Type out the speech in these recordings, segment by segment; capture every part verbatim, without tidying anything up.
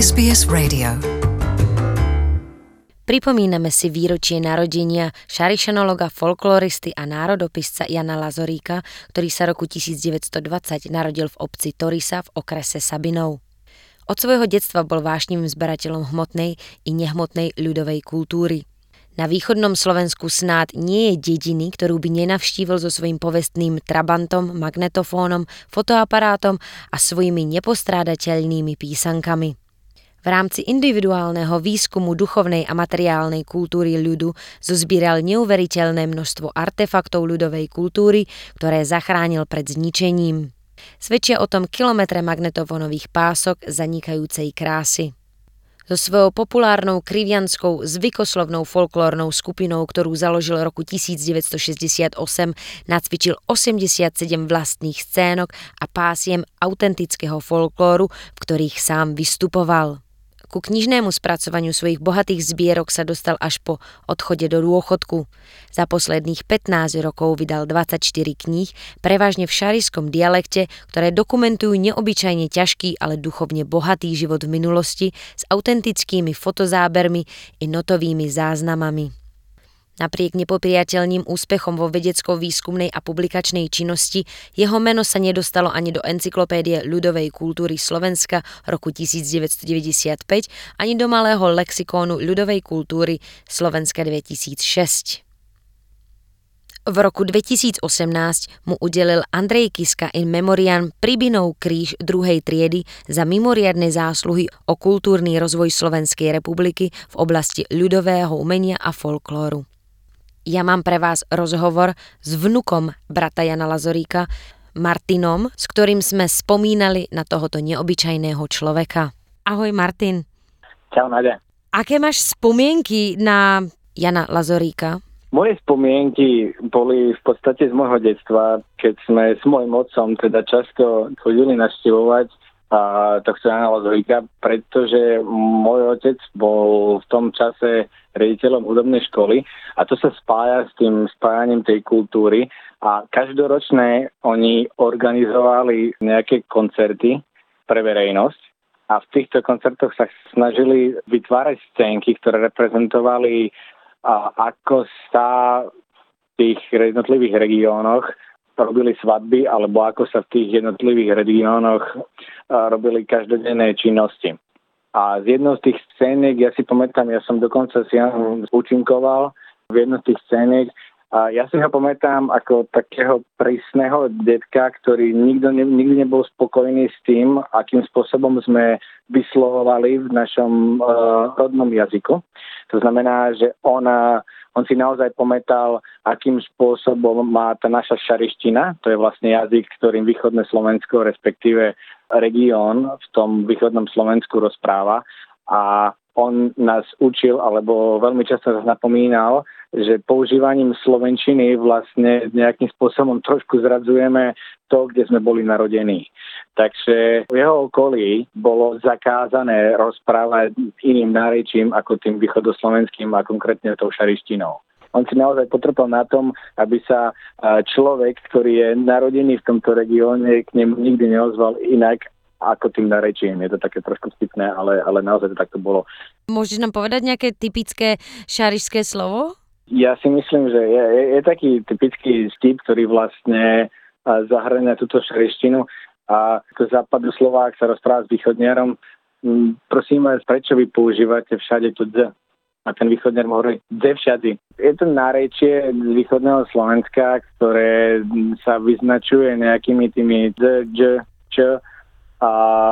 es bé es Radio. Pripomíname si výročie narodenia šarišanologa, folkloristy a národopisca Jana Lazoríka, ktorý sa roku devätnásťstodvadsať narodil v obci Torisa v okrese Sabinov. Od svojho detstva bol vášnivým zberateľom hmotnej i nehmotnej ľudovej kultúry. Na východnom Slovensku snáď nie je dediny, ktorú by nenavštívil so svojím povestným trabantom, magnetofónom, fotoaparátom a svojimi nepostrádateľnými písankami. V rámci individuálneho výskumu duchovnej a materiálnej kultúry ľudu zozbieral neuveriteľné množstvo artefaktov ľudovej kultúry, ktoré zachránil pred zničením. Svedčia o tom kilometre magnetofónových pások zanikajúcej krásy. So svojou populárnou krivianskou zvykoslovnou folklórnou skupinou, ktorú založil roku devätnásťstošesťdesiatosem, nacvičil osemdesiatsedem vlastných scénok a pásiem autentického folklóru, v ktorých sám vystupoval. Ku knižnému spracovaniu svojich bohatých zbierok sa dostal až po odchode do dôchodku. Za posledných pätnásť rokov vydal dvadsaťštyri kníh, prevažne v šariskom dialekte, ktoré dokumentujú neobyčajne ťažký, ale duchovne bohatý život v minulosti s autentickými fotozábermi i notovými záznamami. Napriek nepopriateľným úspechom vo vedecko-výskumnej a publikačnej činnosti jeho meno sa nedostalo ani do encyklopédie ľudovej kultúry Slovenska roku devätnásťstodeväťdesiatpäť ani do malého lexikónu ľudovej kultúry Slovenska dvetisícšesť. V roku dvetisícosemnásť mu udelil Andrej Kiska in memoriam Pribinov kríž druhej triedy za mimoriadne zásluhy o kultúrny rozvoj Slovenskej republiky v oblasti ľudového umenia a folklóru. Ja mám pre vás rozhovor s vnukom brata Jana Lazoríka, Martinom, s ktorým sme spomínali na tohoto neobyčajného človeka. Ahoj Martin. Čau Naďa. Aké máš spomienky na Jana Lazoríka? Moje spomienky boli v podstate z môjho detstva, keď sme s môjim otcom teda často chodili navštevovať a tohto Jana Lazoríka, pretože môj otec bol v tom čase riaditeľom hudobnej školy a to sa spája s tým spájaním tej kultúry a každoročné oni organizovali nejaké koncerty pre verejnosť a v týchto koncertoch sa snažili vytvárať scénky, ktoré reprezentovali a ako sa v tých jednotlivých regiónoch robili svadby, alebo ako sa v tých jednotlivých regiónoch robili každodenné činnosti. A z jednou z tých scéniek, ja si pamätám, ja som dokonca si účinkoval v jednu z tých scéniek a ja si ho pamätám ako takého prísneho detka, ktorý nikto ne, nikdy nebol spokojný s tým, akým spôsobom sme vyslovovali v našom uh, rodnom jazyku. To znamená, že on, on si naozaj pamätal, akým spôsobom má tá naša šariština, to je vlastne jazyk, ktorým východné Slovensko, respektíve región v tom východnom Slovensku rozpráva a on nás učil, alebo veľmi často nás napomínal, že používaním slovenčiny vlastne nejakým spôsobom trošku zradzujeme to, kde sme boli narodení. Takže v jeho okolí bolo zakázané rozprávať iným nárečím ako tým východoslovenským a konkrétne tou šarištinou. On si naozaj potrpel na tom, aby sa človek, ktorý je narodený v tomto regióne, k nemu nikdy neozval inak ako tým narečím. Je to také trošku vtipné, ale, ale naozaj to takto bolo. Môžeš nám povedať nejaké typické šarišské slovo? Ja si myslím, že je, je, je taký typický vtip, ktorý vlastne zahrania túto šarištinu a ako západu Slovák sa rozpráva s východniarom. Prosím vás, prečo vy používate všade to d? A ten východniar mu hovorí d všady. Je to nárečie z východného Slovenska, ktoré sa vyznačuje nejakými tými d, ž, č a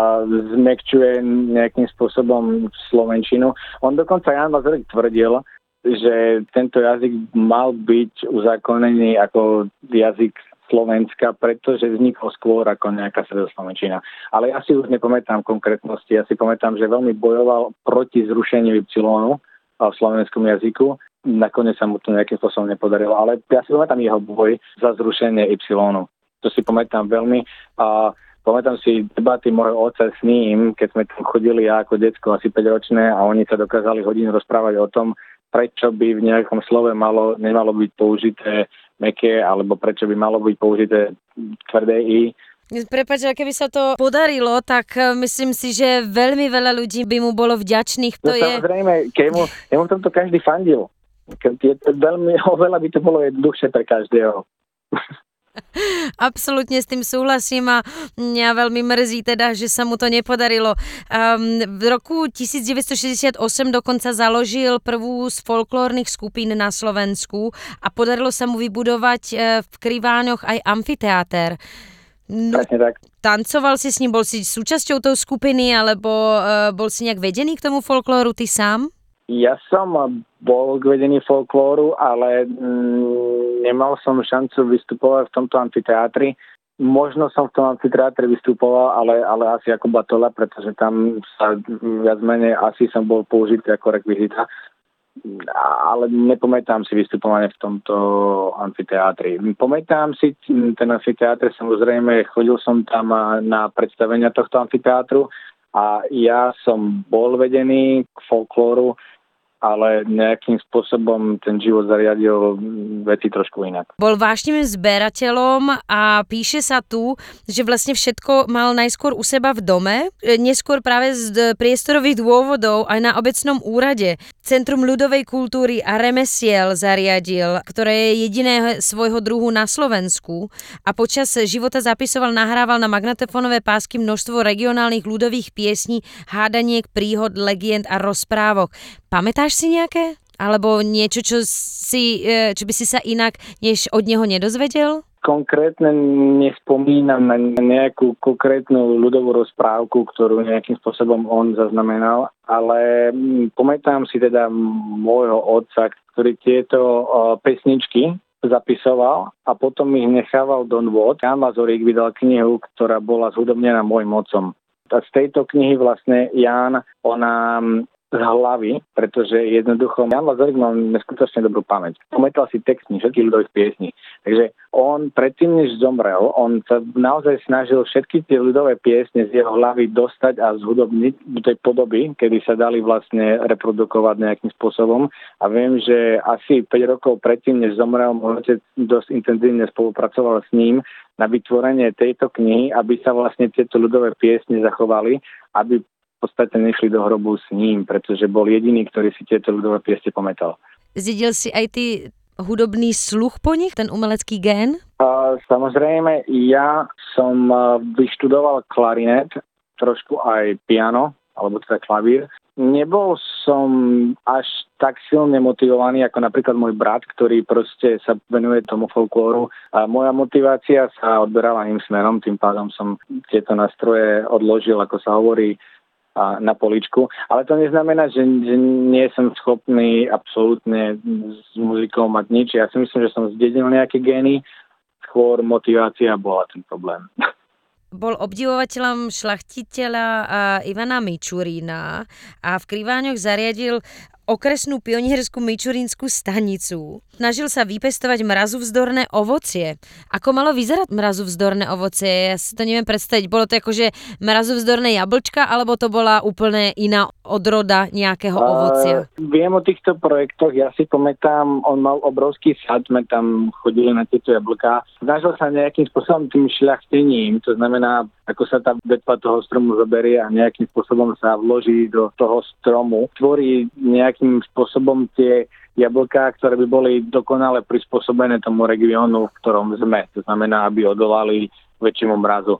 zmekčuje nejakým spôsobom slovenčinu. On dokonca, Jan Lazorík tvrdil, že tento jazyk mal byť uzákonený ako jazyk Slovenska, pretože vznikol skôr ako nejaká stredoslovenčina. Ale ja si už nepamätám konkrétnosti. Ja si pamätám, že veľmi bojoval proti zrušeniu ypsilónu v slovenskom jazyku. Nakoniec sa mu to nejakým spôsobom nepodarilo. Ale ja si pamätám jeho boj za zrušenie ypsilónu. To si pamätám veľmi. A pamätám si debaty môjho otca s ním, keď sme tam chodili ja ako decko, asi päťročné, a oni sa dokázali hodinu rozprávať o tom, prečo by v nejakom slove malo, nemalo byť použité mäkké, alebo prečo by malo byť použité tvrdé i. Prepáč, ale keby sa to podarilo, tak myslím si, že veľmi veľa ľudí by mu bolo vďačných. To no je... samozrejme, kemu, jemu tomto každý fandil. Je to veľmi, oveľa by to bolo jednoduchšie pre každého. Absolútne s tým súhlasím a mňa veľmi mrzí teda, že sa mu to nepodarilo. Um, v roku devätnásťstošesťdesiatosem dokonca založil prvú z folklórnych skupín na Slovensku a podarilo sa mu vybudovať v Kriváňoch aj amfiteáter. No, tak. Tancoval si s ním, bol si súčasťou toho skupiny alebo uh, bol si nejak vedený k tomu folklóru ty sám? Ja som bol k vedení folklóru, ale mm, nemal som šancu vystupovať v tomto amfiteátri. Možno som v tom amfiteátri vystupoval, ale, ale asi ako batola, pretože tam sa viac menej asi som bol použitý ako rekvizita. Ale nepamätám si vystupovanie v tomto amfiteátri. Pamätám si ten amfiteátr, samozrejme, chodil som tam na predstavenia tohto amfiteátru a ja som bol vedený k folklóru, ale nejakým spôsobom ten život zariadil veci trošku inak. Bol vášnivým zberateľom a píše sa tu, že vlastne všetko mal najskôr u seba v dome, neskôr práve z priestorových dôvodov aj na obecnom úrade. Centrum ľudovej kultúry a remesiel zariadil, ktoré je jediné svojho druhu na Slovensku a počas života zapisoval, nahrával na magnetofónové pásky množstvo regionálnych ľudových piesní, hádaniek, príhod, legend a rozprávok. Pamätáš si nejaké? Alebo niečo, čo, si, čo by si sa inak než od neho nedozvedel? Konkrétne nespomínam na nejakú konkrétnu ľudovú rozprávku, ktorú nejakým spôsobom on zaznamenal, ale pamätám si teda môjho otca, ktorý tieto pesničky zapisoval a potom ich nechával do nôd. Ján Lazorík vydal knihu, ktorá bola zhudobnená môjim otcom. A z tejto knihy vlastne Ján, ona z hlavy, pretože jednoducho Ján Lazorík mal neskutočne dobrú pamäť. Pamätal si texty všetkých ľudových piesní. Takže on predtým, než zomrel, on sa naozaj snažil všetky tie ľudové piesne z jeho hlavy dostať a zhudobniť do tej podoby, kedy sa dali vlastne reprodukovať nejakým spôsobom. A viem, že asi päť rokov predtým, než zomrel, môj otec dosť intenzívne spolupracoval s ním na vytvorenie tejto knihy, aby sa vlastne tieto ľudové piesne zachovali, aby v podstate nešli do hrobu s ním, pretože bol jediný, ktorý si tieto ľudové piesne pamätal. Zdedil si aj ty hudobný sluch po nich, ten umelecký gén? Uh, samozrejme, ja som uh, vyštudoval klarinet, trošku aj piano, alebo teda klavír. Nebol som až tak silne motivovaný, ako napríklad môj brat, ktorý proste sa venuje tomu folklóru. A moja motivácia sa odberala iným smerom, tým pádom som tieto nástroje odložil, ako sa hovorí, na poličku. Ale to neznamená, že, že nie som schopný absolútne s muzikou mať nič. Ja si myslím, že som zdedil nejaké gény, skôr motivácia bola ten problém. Bol obdivovateľom šlachtiteľa Ivana Mičurína a v Kriváňoch zariadil okresnú pionierskú mičurínskú stanicu. Snažil sa vypestovať mrazuvzdorné ovocie. Ako malo vyzerať mrazuvzdorné ovocie? Ja si to neviem predstaviť. Bolo to akože mrazuvzdorné jablčka, alebo to bola úplne iná odroda nejakého ovocia? Uh, viem o týchto projektoch, ja si pamätám, on mal obrovský sad, sme tam chodili na tieto jablká. Snažil sa nejakým spôsobom tým šľachtením, to znamená, ako sa tá vetva toho stromu zoberie a nejakým spôsobom sa vloží do toho stromu, tvorí nejakým spôsobom tie jablká, ktoré by boli dokonale prispôsobené tomu regiónu, v ktorom sme. To znamená, aby odolali väčšiemu mrazu.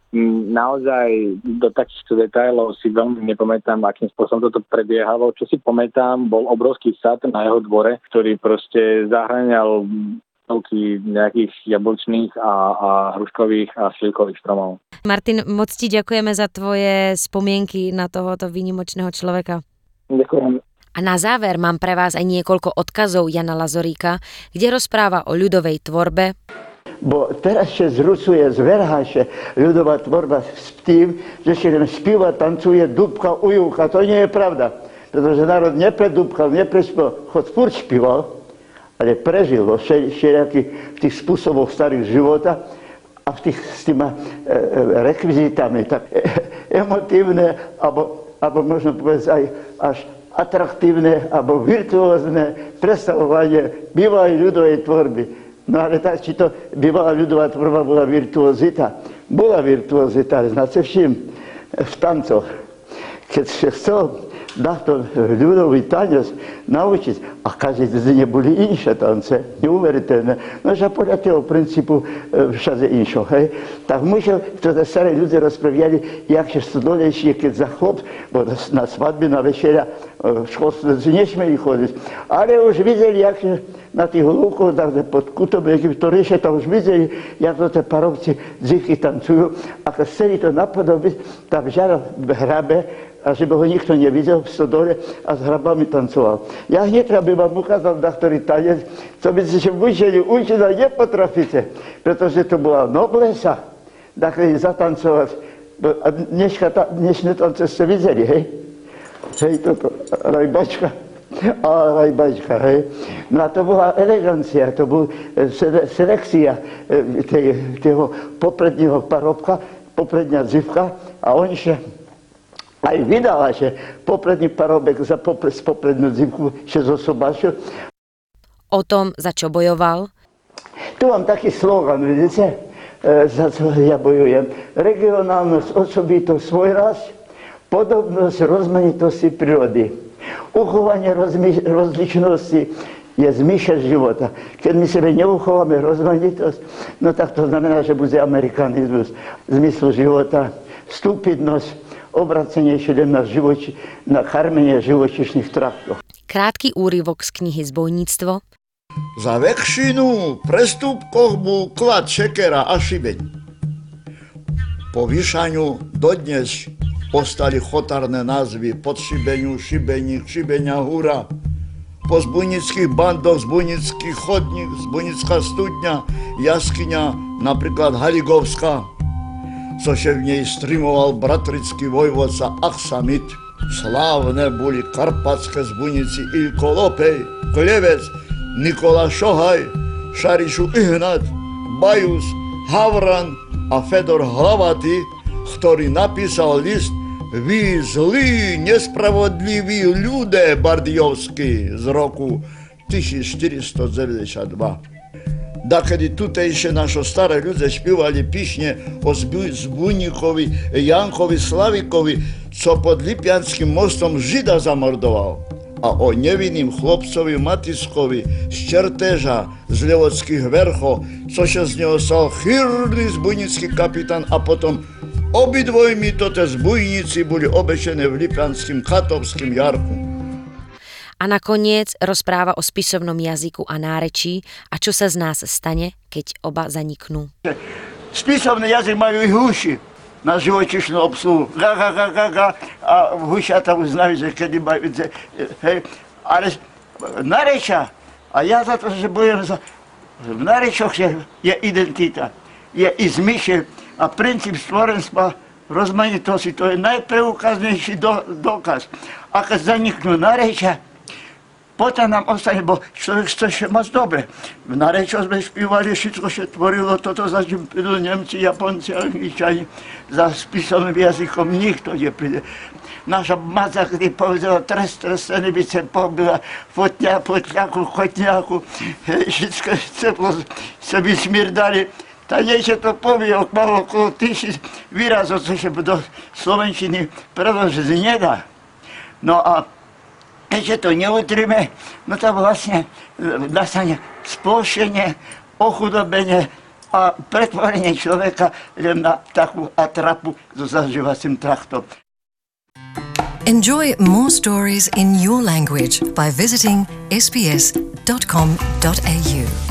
Naozaj do takýchto detailov si veľmi nepamätám, akým spôsobom toto prebiehalo. Čo si pamätám, bol obrovský sad na jeho dvore, ktorý proste zahŕňal nejakých jablčných a, a hruškových a slivkových stromov. Martin, moc ti ďakujeme za tvoje spomienky na tohoto výnimočného človeka. Ďakujem. A na záver mám pre vás aj niekoľko odkazov Jana Lazoríka, kde rozpráva o ľudovej tvorbe. Bo teraz sa zrusuje, zverháše ľudová tvorba s tým, že sa len spíva, tancuje, dúbka, ujúcha. To nie je pravda. Pretože národ nepredúbkal, neprespíval, chod furt spíval, ale prežil vo všelijakých tých spôsoboch starých života a v tých, s týma e, rekvizitami tak e, emotívne, alebo, alebo možno povedať aj až atraktívne alebo virtuózne predstavovanie bývalej ľudovej tvorby. No ale tak, či to bývalá ľudová tvorba bola virtuozita. Bola virtuozita, znáte všim, v tancoch. Keď sa chcel takto ľudový tanec naučiť, a každý deň boli inšie tance, neuveriteľné, no že podľa toho princípu všade inšo, hej. Tak musel, teda staré ľudia rozprávali, jak je stodolejšie, keď za chlop, bo na svadbe, na večeria, školstvo, nesmeli chodiť. Ale už videli, jak na tých lúkoch, pod Kutobeky, ktorí ešte tam už videli, jak to tie parovci dzichy tancujú. A keď chceli to napodobiť, tak žara hrabe, a že by ho nikto nevidel v stodole a s hrabami tancoval. Ja hneď by vám ukázal taktorý tanec, co by ste v učení učila nepotrafíte, pretože to bola noblesa, takhle zatancovať. A dneška, dnešné tance ste videli, hej? Hej, toto, rajbačka. A rajbačka, hej. No a to bola elegancia, to bola selekcia toho popredního parobka, popredňa dzivka a on še aj vydala, že popredný parobek za popred, z poprednú dzivku še zosobášil. O tom, za čo bojoval? Tu mám taký slogan, vidíte, e, za co ja bojujem. Regionálnosť, osobitosť, svojraz, podobnosť, rozmanitosti prírody. Uchovanie rozmi- rozličnosti je zmysel života. Keď my sebe neuchováme rozmanitosť, no tak to znamená, že bude amerikanizmus zmyslu života, stupidnosť, obracenie len na, živoči- na karmenie živočišných traktov. Krátky úryvok z knihy Zbojníctvo. Za väčšinu prestupkov bol klad šekera a šibeň. Po vyšaniu dodnes ostali chotárne názvy pod šibeniu, šibeník, šibenia húra. Po zbojnických bandoch zbojnický chodník, zbojnická studňa, jaskyňa, napríklad Haligovská, cože v nej strimoval bratrický vojvodca Aksamit. Slávne boli karpatské zbojnici Ilko Lopej, Klevec, Nikola Šohaj, Šarišu Ihnat, Bajus, Havran a Fedor Hlavatý, ktorý napísal list Vy zlí, nespravodliví ľudia bardijovskí z roku tisícštyristodeväťdesiatdva. Dakedy tutejšie našo staré ľudia spívali píšne o zbujníkovi Jankovi Slavikovi, co pod Lipianským mostom Žida zamordoval, a o nevinným chlopcovi Matiskovi z Čertéža, z Levodských verchov, cože z neho stal chýrny zbujnický kapitán a potom obidvojmi toto zbujníci boli obešené v Lipianským Katovským jarku. A nakoniec rozpráva o spisovnom jazyku a nárečí a čo sa z nás stane, keď oba zaniknú. Spisovný jazyk majú ich húši na živočišnú obsluhu. Ga, ga, ga, ga, ga. A húšata už znajú, že kedy majú... Hej. Ale narečia, a ja za to, že bojujem za... V narečoch je identita, je i zmysel a princíp stvorenstva rozmanitosti. To je najpreukáznejší do, dokaz. A keď zaniknú narečia, potom nám ostane, bo človek chce mať dobre. V narečo sme spívali, všetko sa tvorilo, toto za čím prídu Nemci, Japonci, Angličani, za spisovným jazykom nikto nepríde. Naša maca, kedy povedala trest, trestený by sa pobila, potňa, potňaku, chotňaku, všetko sa by smirdali. Tak niečo to povie, malo okolo tisíc výrazov, co sa do slovenčiny preložiť nedá. No a keď to neutríme, no to vlastne nastane splošenie, ochudobenie a pretvorenie človeka len na takú atrapu so zažívacím traktom. Enjoy more stories in your language by visiting s b s dot com dot a u.